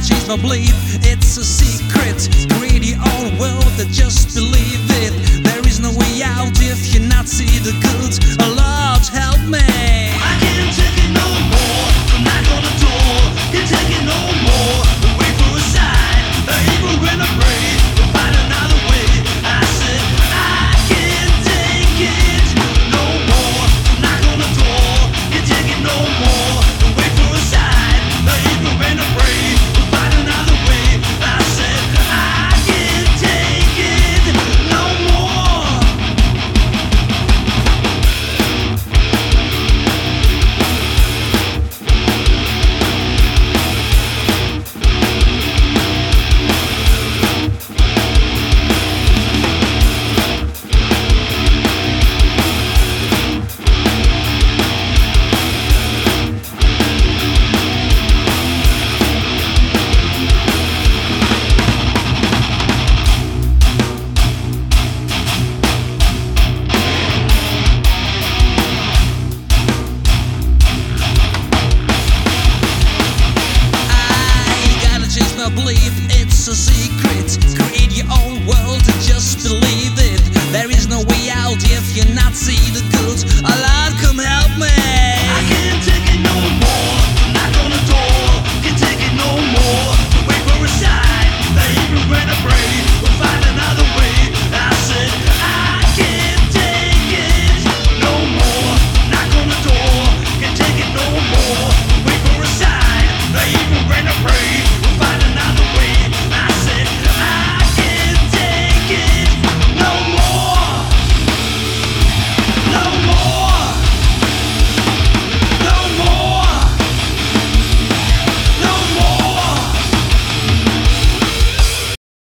change my belief. It's a secret, create your own world that just believe it. There is no way out if you not see the good. Lord help me. I can't take it no more. So knock on the door. Can't take it no more. Wait for a sign. A evil and a brave. We'll find another way. I said I can't take it no more. So knock on the door. Can't take it no more. Wait for a sign. A evil and a brave. We'll find another way. I said I can't take it no more. I gotta change my belief.